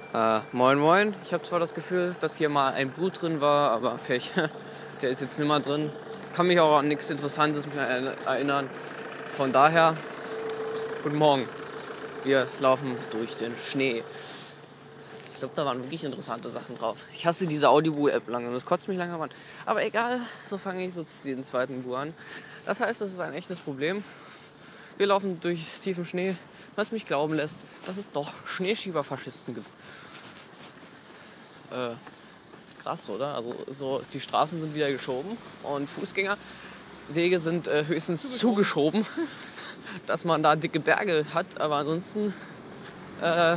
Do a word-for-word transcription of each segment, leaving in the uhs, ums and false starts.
Äh, moin moin. Ich habe zwar das Gefühl, dass hier mal ein Blut drin war, aber Pech, der ist jetzt nicht mehr drin. Kann mich auch an nichts Interessantes mehr erinnern. Von daher, guten Morgen. Wir laufen durch den Schnee. Ich glaube, da waren wirklich interessante Sachen drauf. Ich hasse diese Audible-App lange und das kotzt mich langsam an. Aber egal, so fange ich so den zweiten Bu an. Das heißt, es ist ein echtes Problem. Wir laufen durch tiefen Schnee, was mich glauben lässt, dass es doch Schneeschieberfaschisten gibt. Äh, krass, oder? Also so, die Straßen sind wieder geschoben und Fußgängerwege sind äh, höchstens zugeschoben, dass man da dicke Berge hat. Aber ansonsten äh,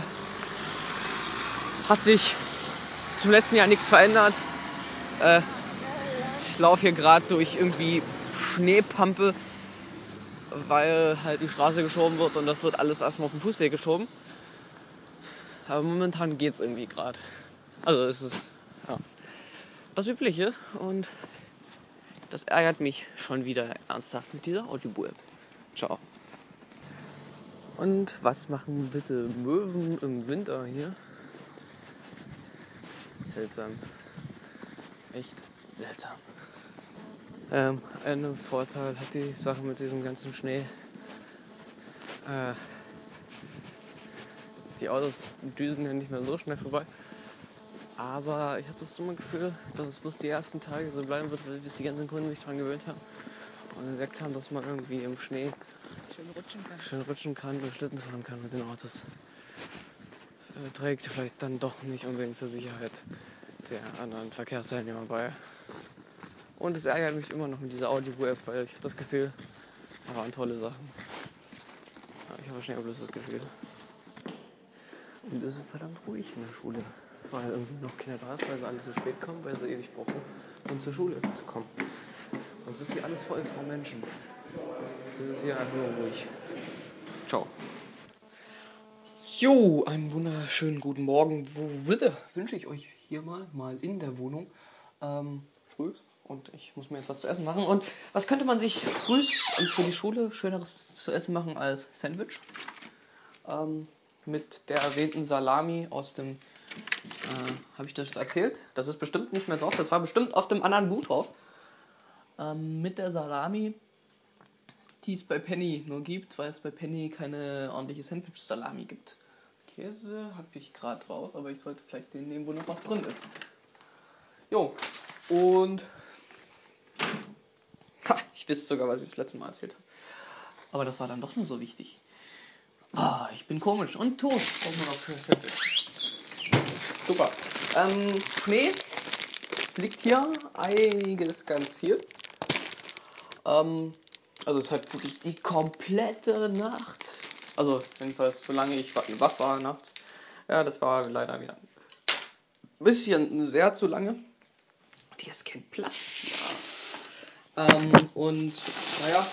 hat sich zum letzten Jahr nichts verändert. Äh, ich laufe hier gerade durch irgendwie Schneepampe, weil halt die Straße geschoben wird und das wird alles erstmal auf den Fußweg geschoben. Aber momentan geht's irgendwie gerade. Also es ist ja, das Übliche und das ärgert mich schon wieder ernsthaft mit dieser Audible-App. Ciao. Und was machen bitte Möwen im Winter hier? Seltsam. Echt seltsam. Ähm, einen Vorteil hat die Sache mit diesem ganzen Schnee. Äh, die Autos düsen ja nicht mehr so schnell vorbei. Aber ich habe das immer Gefühl, dass es bloß die ersten Tage so bleiben wird, bis die ganzen Kunden sich daran gewöhnt haben und entdeckt haben, dass man irgendwie im Schnee schön rutschen kann, schön rutschen kann und Schlitten fahren kann mit den Autos. Äh, trägt vielleicht dann doch nicht unbedingt zur Sicherheit der anderen Verkehrsteilnehmer bei. Und es ärgert mich immer noch mit dieser Audible-App, weil ich habe das Gefühl, da waren tolle Sachen. Aber ich habe wahrscheinlich auch bloß das Gefühl. Und es ist verdammt ruhig in der Schule, weil irgendwie noch keiner da ist, weil sie alle zu spät kommen, weil sie ewig brauchen, um zur Schule zu kommen. Und es ist hier alles voll von Menschen. Es ist hier einfach nur ruhig. Ciao. Jo, einen wunderschönen guten Morgen. Wo wieder wünsche ich euch hier mal, mal in der Wohnung. Ähm, früh. Und ich muss mir jetzt was zu essen machen. Und was könnte man sich früh und für die Schule Schöneres zu essen machen als Sandwich? Ähm, mit der erwähnten Salami aus dem... Äh, habe ich das erzählt? Das ist bestimmt nicht mehr drauf. Das war bestimmt auf dem anderen Buch drauf. Ähm, mit der Salami, die es bei Penny nur gibt, weil es bei Penny keine ordentliche Sandwich-Salami gibt. Käse habe ich gerade raus, aber ich sollte vielleicht den nehmen, wo noch was drin ist. Jo, und... Ha, ich wüsste sogar, was ich das letzte Mal erzählt habe. Aber das war dann doch nur so wichtig. Ah, ich bin komisch. Und Toast brauchen wir noch für Sandwich. Super. Ähm, Schnee liegt hier einiges ganz viel. Ähm, also es ist halt wirklich die komplette Nacht. Also jedenfalls solange ich wach war nachts. Ja, das war leider wieder ein bisschen sehr zu lange. Und hier ist kein Platz. Ja. Ähm, und naja,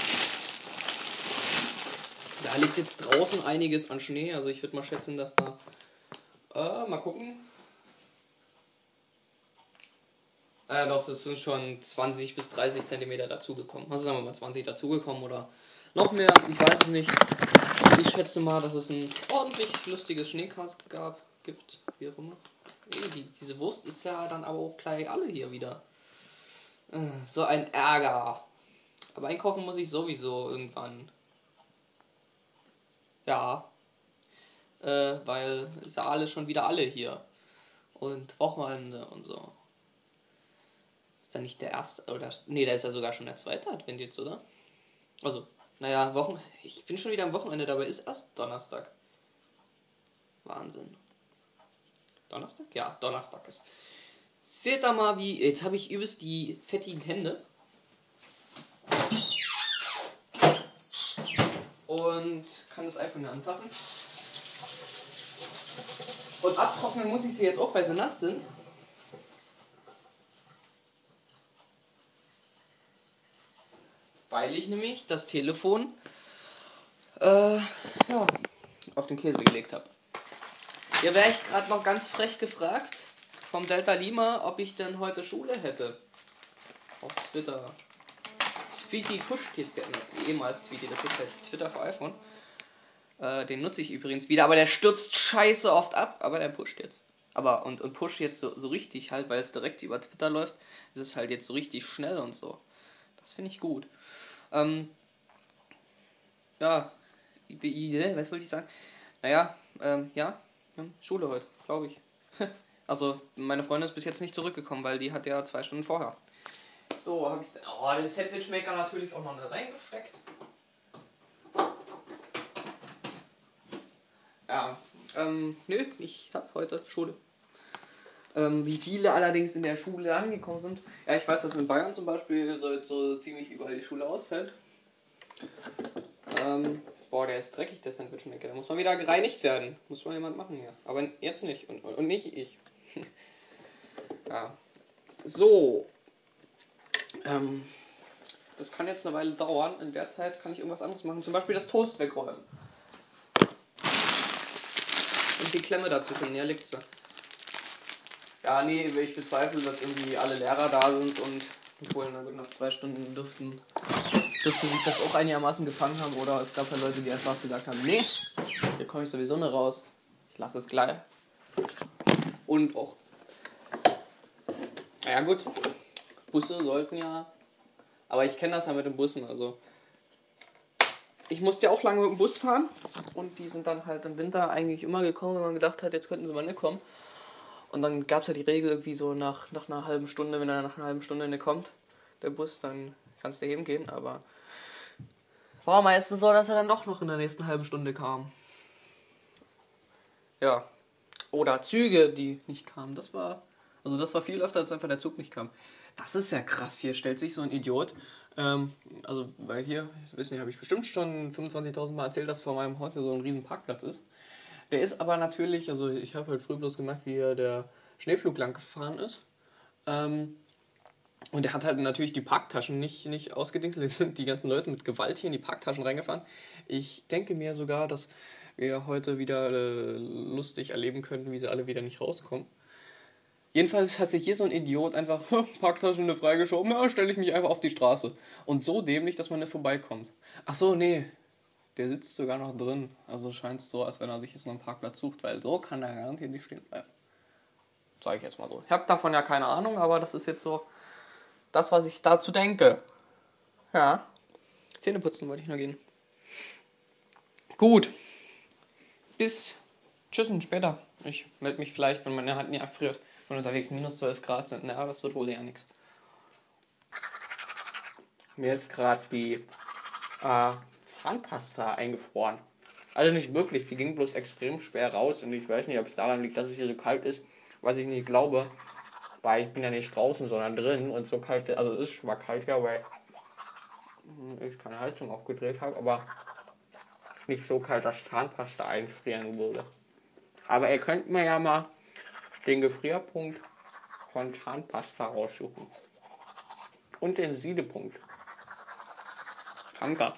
da liegt jetzt draußen einiges an Schnee. Also ich würde mal schätzen, dass da... Äh, mal gucken. Äh, doch, das sind schon zwanzig bis dreißig Zentimeter dazugekommen. Also sagen wir mal zwanzig dazugekommen oder noch mehr. Ich weiß es nicht. Ich schätze mal, dass es ein ordentlich lustiges Schneekast gab, gibt, wie auch immer. Die, diese Wurst ist ja dann aber auch gleich alle hier wieder. Äh, so ein Ärger. Aber einkaufen muss ich sowieso irgendwann. Ja. Äh, weil ist ja alles schon wieder alle hier. Und Wochenende und so. Ist da nicht der erste, oder, nee, da ist ja sogar schon der zweite Advent jetzt, oder? Also, naja, Wochen, ich bin schon wieder am Wochenende, dabei ist erst Donnerstag. Wahnsinn. Donnerstag? Ja, Donnerstag ist. Seht da mal, wie, jetzt habe ich übelst die fettigen Hände. Und kann das iPhone anfassen. Und abtrocknen muss ich sie jetzt auch, weil sie nass sind. Weil ich nämlich das Telefon äh, ja, auf den Käse gelegt habe. Hier wäre ich gerade noch ganz frech gefragt vom Delta Lima, ob ich denn heute Schule hätte. Auf Twitter. Tweety pusht jetzt ja, ehemals Tweety, das ist jetzt Twitter für iPhone. Äh, den nutze ich übrigens wieder, aber der stürzt scheiße oft ab, aber der pusht jetzt. Aber und, und pusht jetzt so, so richtig halt, weil es direkt über Twitter läuft, ist es halt jetzt so richtig schnell und so. Das finde ich gut. Ähm, ja, was wollte ich sagen? Naja, ähm, ja, Schule heute, glaube ich. Also, meine Freundin ist bis jetzt nicht zurückgekommen, weil die hat ja zwei Stunden vorher. So, habe ich oh, den Sandwichmaker natürlich auch noch reingesteckt. Ja, ähm, nö, ich habe heute Schule. Ähm, wie viele allerdings in der Schule angekommen sind. Ja, ich weiß, dass in Bayern zum Beispiel so, so ziemlich überall die Schule ausfällt. Ähm, boah, der ist dreckig, der Sandwichmaker. Da muss mal wieder gereinigt werden. Muss mal jemand machen hier. Aber jetzt nicht. Und, und nicht ich. Ja. So. Ähm, das kann jetzt eine Weile dauern. In der Zeit kann ich irgendwas anderes machen. Zum Beispiel das Toast wegräumen. Und die Klemme dazu finden. Ja, liegt sie. Ja, nee, ich bezweifle, dass irgendwie alle Lehrer da sind und obwohl, na gut, nach zwei Stunden dürften, dürften sich das auch einigermaßen gefangen haben. Oder es gab ja Leute, die einfach gesagt haben, nee, hier komme ich sowieso nicht raus. Ich lasse es gleich. Und auch. Naja gut, Busse sollten ja. Aber ich kenne das ja mit den Bussen, also. Ich musste ja auch lange mit dem Bus fahren. Und die sind dann halt im Winter eigentlich immer gekommen, wenn man gedacht hat, jetzt könnten sie mal nicht kommen. Und dann gab es ja die Regel irgendwie so nach, nach einer halben Stunde, wenn er nach einer halben Stunde nicht kommt, der Bus, dann kannst du heben gehen. Aber war meistens so, dass er dann doch noch in der nächsten halben Stunde kam. Ja. Oder Züge, die nicht kamen. Das war, also das war viel öfter, als einfach der Zug nicht kam. Das ist ja krass, hier stellt sich so ein Idiot. Ähm, also, weil hier, wissen Sie, habe ich bestimmt schon fünfundzwanzigtausend Mal erzählt, dass vor meinem Haus hier so ein riesen Parkplatz ist. Der ist aber natürlich, also ich habe halt früh bloß gemacht, wie hier der Schneeflug lang gefahren ist. Ähm, und er hat halt natürlich die Parktaschen nicht, nicht ausgedingselt. Es sind die ganzen Leute mit Gewalt hier in die Parktaschen reingefahren. Ich denke mir sogar, dass wir heute wieder äh, lustig erleben könnten, wie sie alle wieder nicht rauskommen. Jedenfalls hat sich hier so ein Idiot einfach Parktaschen freigeschoben, ja, stelle ich mich einfach auf die Straße. Und so dämlich, dass man nicht vorbeikommt. Ach so, nee, der sitzt sogar noch drin. Also scheint es so, als wenn er sich jetzt noch einen Parkplatz sucht, weil so kann er garantiert nicht stehen bleiben. Sage ich jetzt mal so. Ich habe davon ja keine Ahnung, aber das ist jetzt so das, was ich dazu denke. Ja. Zähne putzen wollte ich noch gehen. Gut. Bis. Tschüss und später. Ich melde mich vielleicht, wenn meine Hand nie abfriert. Wenn unterwegs minus zwölf Grad sind. Na, das wird wohl eher nichts. Mir ist gerade die äh, Zahnpasta eingefroren. Also nicht wirklich, die ging bloß extrem schwer raus. Und ich weiß nicht, ob es daran liegt, dass es hier so kalt ist. Was ich nicht glaube. Weil ich bin ja nicht draußen, sondern drin. Und so kalt, also es ist zwar kalt ja, weil ich keine Heizung aufgedreht habe, aber nicht so kalt, dass Zahnpasta einfrieren würde. Aber ihr könnt mir ja mal den Gefrierpunkt von Zahnpasta raussuchen. Und den Siedepunkt. Danke.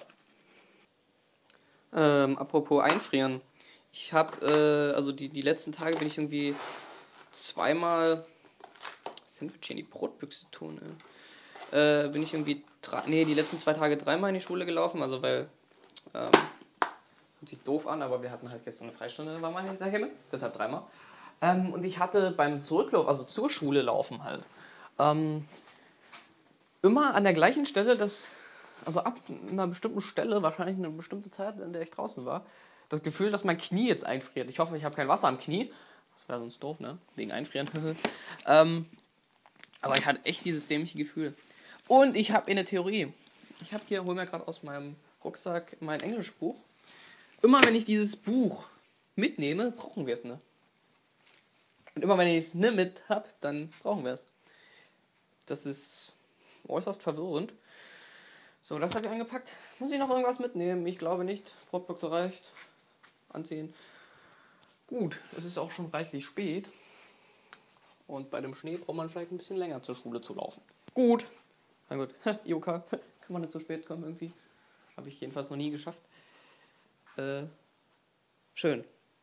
Ähm, apropos einfrieren. Ich habe, äh, also die, die letzten Tage bin ich irgendwie zweimal Sandwich in die Brotbüchse tun, äh. äh, bin ich irgendwie, drei, nee, die letzten zwei Tage dreimal in die Schule gelaufen, also weil, ähm, hört sich doof an, aber wir hatten halt gestern eine Freistunde, war mal daheim, deshalb dreimal. Ähm, und ich hatte beim Zurücklauf, also zur Schule laufen halt, ähm, immer an der gleichen Stelle, das, also ab einer bestimmten Stelle, wahrscheinlich eine bestimmte Zeit, in der ich draußen war, das Gefühl, dass mein Knie jetzt einfriert. Ich hoffe, ich habe kein Wasser am Knie. Das wäre sonst doof, ne? Wegen Einfrieren. ähm, aber ich hatte echt dieses dämliche Gefühl. Und ich habe eine Theorie. Ich habe hier, hol mir gerade aus meinem Rucksack mein Englischbuch. Immer wenn ich dieses Buch mitnehme, brauchen wir es, ne? Und immer wenn ich es nicht mit habe, dann brauchen wir es. Das ist äußerst verwirrend. So, das habe ich eingepackt. Muss ich noch irgendwas mitnehmen? Ich glaube nicht. Brotbüchse reicht. Anziehen. Gut, es ist auch schon reichlich spät. Und bei dem Schnee braucht man vielleicht ein bisschen länger zur Schule zu laufen. Gut. Na gut. I O K. Kann man nicht zu spät kommen irgendwie. Habe ich jedenfalls noch nie geschafft. Äh, schön.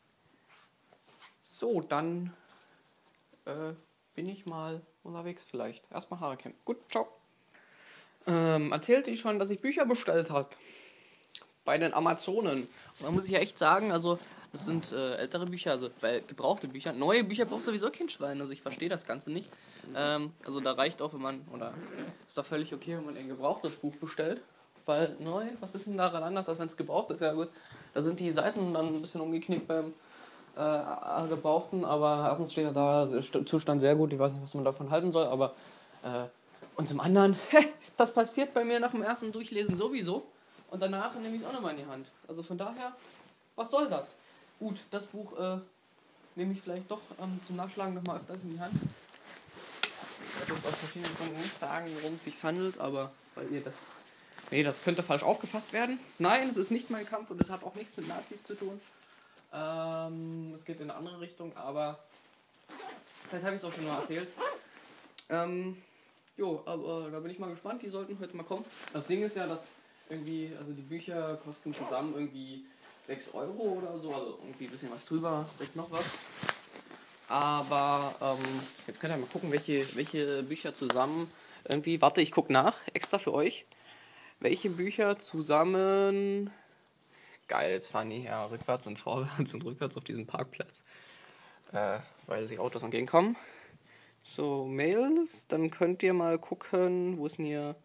So, dann äh, bin ich mal unterwegs vielleicht. Erstmal Haare kämmen. Gut, ciao. Ähm, erzählte ich schon, dass ich Bücher bestellt habe. bei den Amazonen. Und da muss ich ja echt sagen, also das sind äh, ältere Bücher, also weil gebrauchte Bücher. Neue Bücher braucht sowieso kein Schwein, also ich verstehe das Ganze nicht. Ähm, also da reicht auch, wenn man, oder ist doch völlig okay, wenn man ein gebrauchtes Buch bestellt. Weil neu, was ist denn daran anders, als wenn es gebraucht ist? Ja gut, da sind die Seiten dann ein bisschen umgeknickt beim äh, gebrauchten, aber erstens steht ja da, Zustand sehr gut, ich weiß nicht, was man davon halten soll, aber äh, und zum anderen, das passiert bei mir nach dem ersten Durchlesen sowieso und danach nehme ich es auch nochmal in die Hand. Also von daher, was soll das? Gut, das Buch äh, nehme ich vielleicht doch ähm, zum Nachschlagen nochmal öfters in die Hand. Ich werde jetzt aus verschiedenen Gründen nicht sagen, worum es sich handelt, aber weil ihr das... Nee, das könnte falsch aufgefasst werden. Nein, es ist nicht mein Kampf und es hat auch nichts mit Nazis zu tun. Ähm, es geht in eine andere Richtung, aber vielleicht habe ich es auch schon mal erzählt. Ähm, jo, aber da bin ich mal gespannt, die sollten heute mal kommen. Das Ding ist ja, dass irgendwie, also die Bücher kosten zusammen irgendwie sechs Euro oder so, also irgendwie ein bisschen was drüber, sechs noch was. Aber ähm, jetzt könnt ihr mal gucken, welche, welche Bücher zusammen irgendwie, warte, ich gucke nach, extra für euch. Welche Bücher zusammen... Geil, jetzt fahren die hier rückwärts und vorwärts und rückwärts auf diesem Parkplatz. Äh, weil sich Autos entgegenkommen. So, Mails, dann könnt ihr mal gucken, wo ist denn hier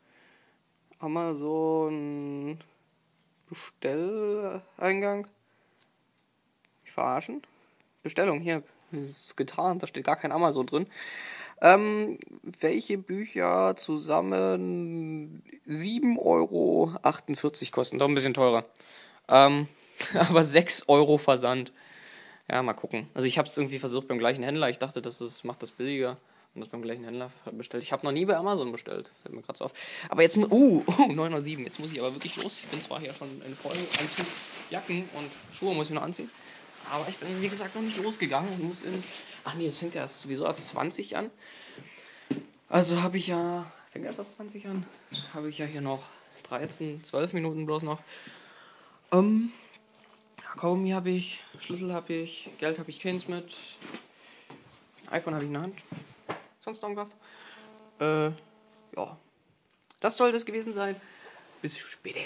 Amazon Bestelleingang? Ich verarschen? Bestellung, hier, ist getan, da steht gar kein Amazon drin. Ähm, welche Bücher zusammen sieben Euro achtundvierzig kosten? Doch ein bisschen teurer. Ähm, aber sechs Euro Versand. Ja, mal gucken. Also ich habe es irgendwie versucht beim gleichen Händler. Ich dachte, das ist, macht das billiger und das beim gleichen Händler bestellt. Ich habe noch nie bei Amazon bestellt. Das fällt mir gerade so auf. Aber jetzt, uh, uh neun Uhr sieben. Jetzt muss ich aber wirklich los. Ich bin zwar hier schon in Vollanzug, Jacken und Schuhe muss ich noch anziehen. Aber ich bin, wie gesagt, noch nicht losgegangen und muss in... Ach nee, es fängt ja sowieso erst zwanzig an. Also habe ich ja... Fängt ja erst zwanzig an. Habe ich ja hier noch dreizehn, zwölf Minuten bloß noch. Ähm... Kaugummi habe ich, Schlüssel habe ich, Geld habe ich keins mit, iPhone habe ich in der Hand. Sonst noch irgendwas? Äh, ja. Das sollte es gewesen sein. Bis später.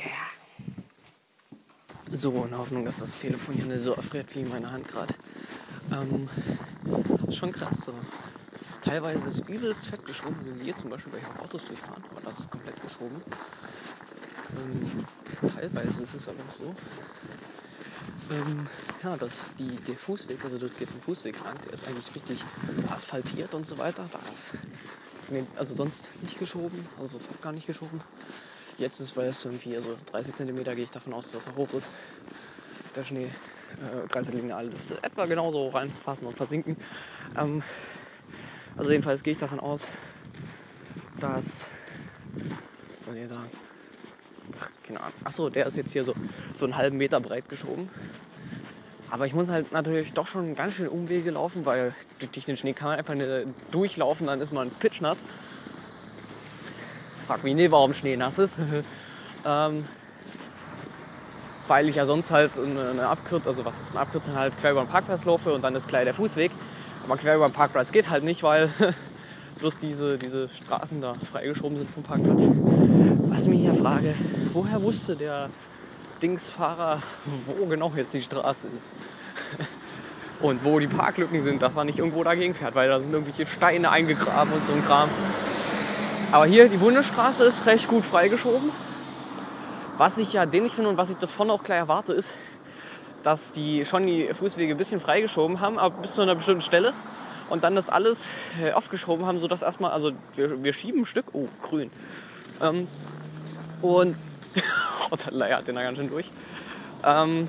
So, in Hoffnung, dass das Telefon hier nicht so erfriert wie in meiner Hand gerade. Ähm, schon krass so. Teilweise ist es übelst fett geschoben. Also hier zum Beispiel, weil ich auch Autos durchfahren, aber das ist komplett geschoben. Ähm, teilweise ist es aber auch so. Ähm, ja, das, die, der Fußweg, also dort geht ein Fußweg lang, der ist eigentlich richtig asphaltiert und so weiter. Da ist, also sonst nicht geschoben, also fast gar nicht geschoben. Jetzt ist, weil es irgendwie, also dreißig Zentimeter gehe ich davon aus, dass er hoch ist. Der Schnee, äh, dreißig Lineal dürfte etwa genauso reinpassen und versinken. Ähm, also jedenfalls gehe ich davon aus, dass, was soll ich sagen, ach, keine Ahnung, achso, der ist jetzt hier so, so einen halben Meter breit geschoben. Aber ich muss halt natürlich doch schon ganz schön Umwege laufen, weil durch den Schnee kann man einfach nicht durchlaufen, dann ist man pitschnass. Frag mich nicht, warum Schnee nass ist. ähm, weil ich ja sonst halt eine, eine Abkürzung, also was ist eine Abkürzung, halt quer über den Parkplatz laufe und dann ist gleich der Fußweg. Aber quer über den Parkplatz geht halt nicht, weil bloß diese, diese Straßen da freigeschoben sind vom Parkplatz. Was mich hier frage, woher wusste der Dingsfahrer, wo genau jetzt die Straße ist und wo die Parklücken sind, dass er nicht irgendwo dagegen fährt, weil da sind irgendwelche Steine eingegraben und so ein Kram. Aber hier, die Bundesstraße ist recht gut freigeschoben. Was ich ja dämlich finde und was ich davon auch gleich erwarte, ist, dass die schon die Fußwege ein bisschen freigeschoben haben, aber bis zu einer bestimmten Stelle und dann das alles aufgeschoben haben, sodass erstmal, also wir, wir schieben ein Stück, oh, grün, ähm, und oh, der leiert den da ganz schön durch. Ähm,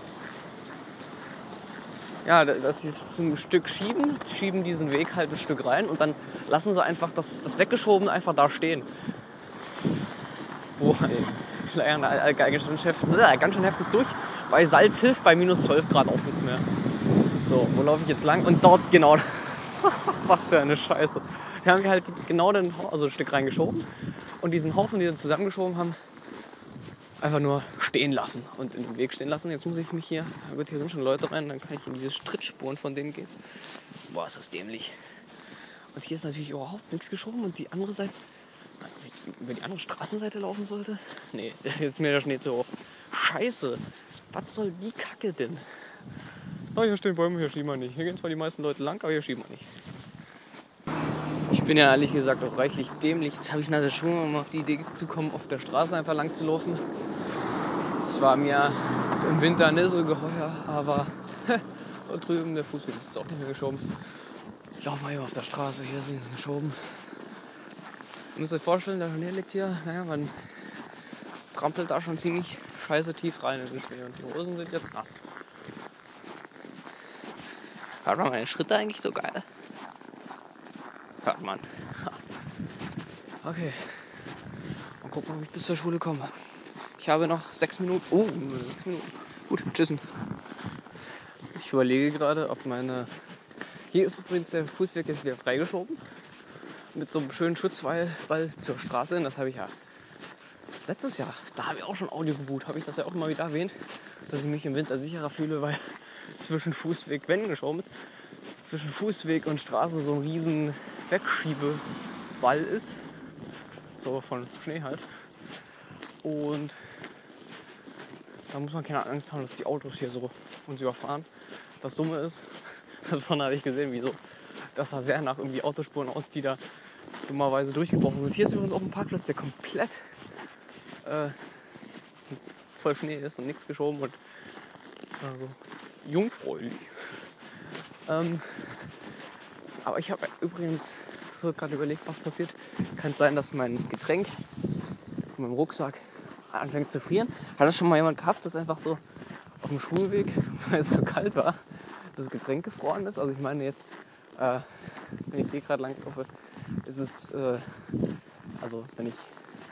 ja, dass sie so ein Stück schieben, schieben diesen Weg halt ein Stück rein und dann lassen sie einfach das, das Weggeschoben einfach da stehen. Boah, ey, leiern äh, ganz schön heftig, äh, ganz schön heftig durch. Bei Salz hilft bei minus zwölf Grad auch nichts mehr. So, wo laufe ich jetzt lang? Und dort genau. Was für eine Scheiße. Wir haben halt genau den, also ein Stück reingeschoben und diesen Haufen, die wir zusammengeschoben haben, einfach nur stehen lassen und in den Weg stehen lassen. Jetzt muss ich mich hier, gut, hier sind schon Leute rein, dann kann ich in diese Strittspuren von denen gehen. Boah, ist das dämlich. Und hier ist natürlich überhaupt nichts geschoben und die andere Seite, wenn ich über die andere Straßenseite laufen sollte? Nee, jetzt ist mir der Schnee zu hoch. Scheiße. Was soll die Kacke denn? Oh, hier stehen Bäume, hier schieben wir nicht. Hier gehen zwar die meisten Leute lang, aber hier schieben wir nicht. Ich bin ja ehrlich gesagt auch reichlich dämlich. Jetzt habe ich nach der Schule, um auf die Idee zu kommen, auf der Straße einfach lang zu laufen. Das war mir im Winter nicht so geheuer, aber da drüben der Fußweg ist jetzt auch nicht mehr geschoben. Laufen wir hier auf der Straße, hier ist nichts geschoben. Ihr müsst euch vorstellen, der Schnee liegt hier. Naja, man trampelt da schon ziemlich scheiße tief rein in den Schnee und die Hosen sind jetzt nass. Hört man meine Schritte eigentlich so geil? Hört man. Okay. Mal gucken, ob ich bis zur Schule komme. Ich habe noch sechs Minuten. Oh, nur sechs Minuten. Gut, tschüssen. Ich überlege gerade, ob meine... Hier ist übrigens der Fußweg jetzt wieder freigeschoben. Mit so einem schönen Schutzwall zur Straße hin. Das habe ich ja letztes Jahr, da habe ich auch schon Audio gebucht. Habe ich das ja auch immer wieder erwähnt, dass ich mich im Winter sicherer fühle, weil zwischen Fußweg, wenn geschoben ist, zwischen Fußweg und Straße so ein riesen Wegschiebewall ist. So von Schnee halt. Und da muss man keine Angst haben, dass die Autos hier so uns überfahren. Das Dumme ist, davon habe ich gesehen, wie so, das sah sehr nach irgendwie Autospuren aus, die da dummerweise durchgebrochen sind. Hier ist übrigens auch ein Parkplatz, der komplett äh, voll Schnee ist und nichts geschoben und also jungfräulich. Ähm, aber ich habe übrigens so gerade überlegt, was passiert. Kann es sein, dass mein Getränk in meinem Rucksack anfängt zu frieren? Hat das schon mal jemand gehabt, dass einfach so auf dem Schulweg, weil es so kalt war, das Getränk gefroren ist? Also ich meine jetzt, äh, wenn ich hier gerade lang laufe, ist es, äh, also wenn ich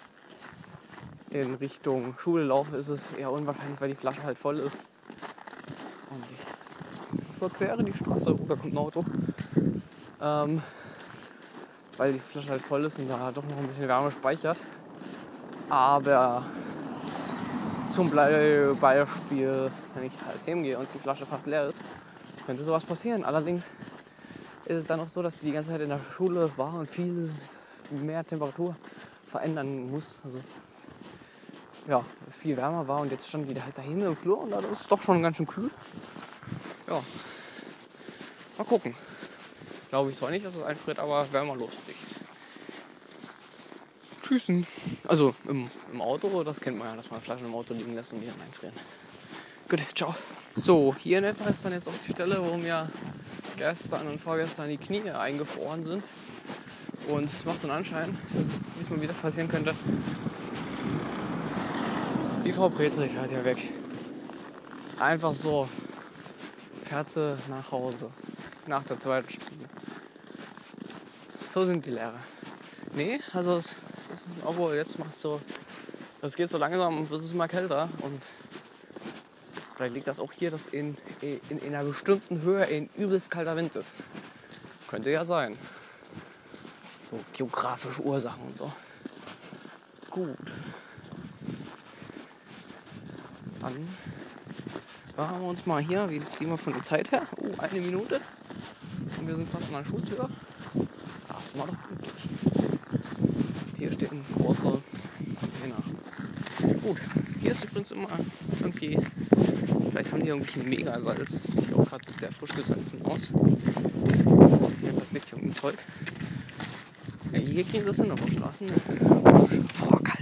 in Richtung Schule laufe, ist es eher unwahrscheinlich, weil die Flasche halt voll ist. Und ich überquere die Straße, oh, da kommt ein Auto. Ähm, weil die Flasche halt voll ist und da doch noch ein bisschen Wärme speichert. Aber zum Beispiel, wenn ich halt hingehe und die Flasche fast leer ist, könnte sowas passieren. Allerdings ist es dann auch so, dass die die ganze Zeit in der Schule war und viel mehr Temperatur verändern muss. Also ja, viel wärmer war und jetzt stand die halt dahin im Flur und das ist doch schon ganz schön kühl. Ja, mal gucken. Glaube ich zwar nicht, dass es einfriert, aber werden wir los. Tschüssen. Also im, im Auto, das kennt man ja, dass man Flaschen im Auto liegen lässt und die dann einfrieren. Gut, ciao. So, hier in etwa ist dann jetzt auch die Stelle, wo mir gestern und vorgestern die Knie eingefroren sind. Und es macht den Anschein, dass es diesmal wieder passieren könnte. Die Frau Petri fährt ja weg. Einfach so. Fährt sie nach Hause. Nach der zweiten Stunde. So sind die Lehrer. Nee, also es, obwohl jetzt macht so, es geht so langsam und wird es immer kälter und vielleicht liegt das auch hier, dass in, in, in einer bestimmten Höhe ein übelst kalter Wind ist. Könnte ja sein. So geografische Ursachen und so. Gut. Dann machen wir uns mal hier, wie gehen wir von der Zeit her? Oh, eine Minute. Und wir sind fast an der Schultür. Das war doch glücklich. Hier steht ein großer Container. Gut, hier ist übrigens immer irgendwie, vielleicht haben die irgendwie ein Megasalz. Das sieht auch gerade sehr frisch gesalzen aus. Ja, das liegt hier um Zeug. Ja, hier kriegen sie das hin auf den Straßen. Boah, kalt.